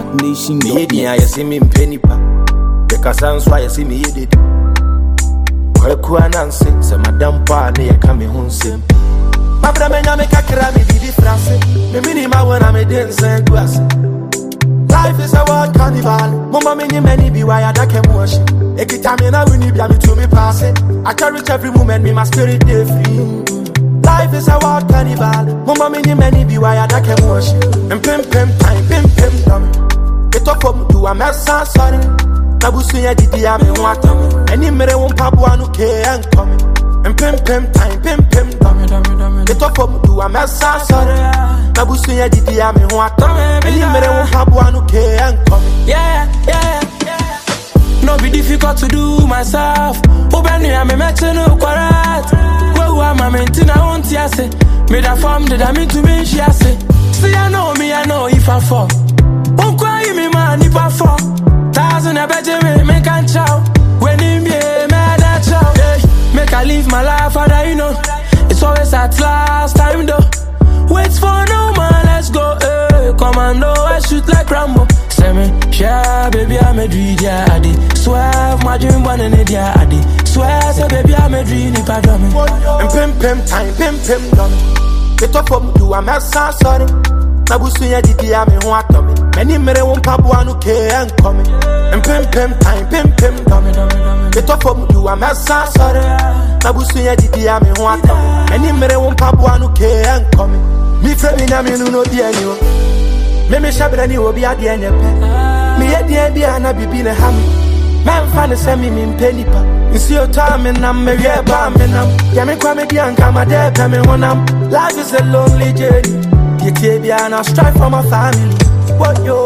Nation. Yeah, you see me in penny pa. The Casans why you see me did. Nancy, so Madame Pa, near coming home sim. My brother, make a crabby, be France. The minima when I'm a dancer, glass. Life is a wild carnival. Mama, many be wired, I can wash it. Every time I win, you be to me pass it. I cherish every moment, me my spirit day free. Life is a wild carnival. Mama, many be wired, I can wash it. And pim time, pim dummy. Get up from do a mess, sorry. Nabusuya didi ya me wata. Any mere won Papua no ke and coming. And pim time, pim dummy. Get up from do a mess, sorry. Nabusuya didi ya me wata. Any mere won Papua no ke and coming. Yeah. No be difficult to do myself. Open me, I'm a matching no quarret. Where am I maintain? I want to say. Made a form that I mean to me, she say. See, I know if I fall. Won't cry me, man, if I fall. Thousand a better make a chow. When him be mad at chow. Make I live my life, father, you know. It's always at last time, though. Wait for no man, let's go. Commando, I shoot like Rambo. Say me, yeah, baby, I'm a dream, yeah, I did. Swear, my dream, one and a I did. Swear, say, baby, I'm a dream, if I don't. And pim time, pim dummy. Get up from do a mess, sorry. Nabusuya didi ya me wata. Many mere won Papua no ke and coming. And pim time, pim dummy. Get up from do a mess, sorry. Nabusuya didi ya me wata. Many mere won Papua no ke and coming. Me friend me na me no di anyo. Me shabra ni obi ade enyepe. Me ye bia na bibi na ham. Man fan se me penny pa. Nsi o time na me ye ba me nam. Ya me kwa me di anka ma de pe me honam. Life is a lonely journey. You take me and I strive for my family. What yo,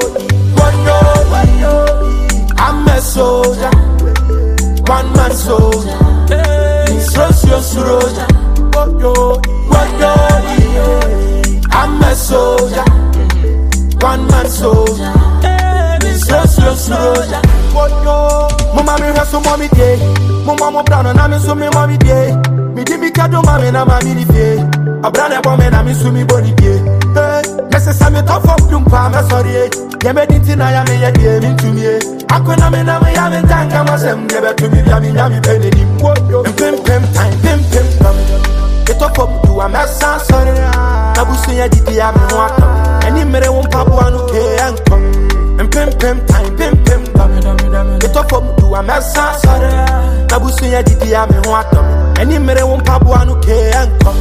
I'm a soldier, one man soldier. Trust your soldier. What yo, I'm a soldier, one man soldier. Trust your soldier. What yo, mama me has so mommy day. Mama brown and I'm so me mommy day. Me di me kado mama na mami di fe. Abrana bombe na mi so me boni day. Necessary top from Jumpa, I'm sorry. Yamedin, I am a year to me. I couldn't mean I haven't done Gamasem, never to me, Yami Penny. And pim time, pim dummy. Get up from do a mess, sorry. Nabusuya didi ya me wata. Any mere won Papua no ke and come. And pim time, pim dummy. Get up from do a mess, sorry. Nabusuya didi ya me wata. Any mere won Papua no ke and come.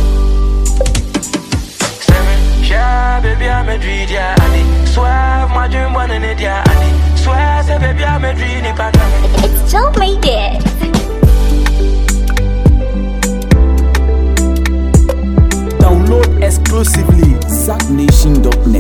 Yeah, baby, I'm a dream, yeah, I did. Swear, my dream, one in it, yeah, I did. Swear, say, baby, I'm a dream, if I don't. It's Joe made it. Download exclusively ZackNation.net.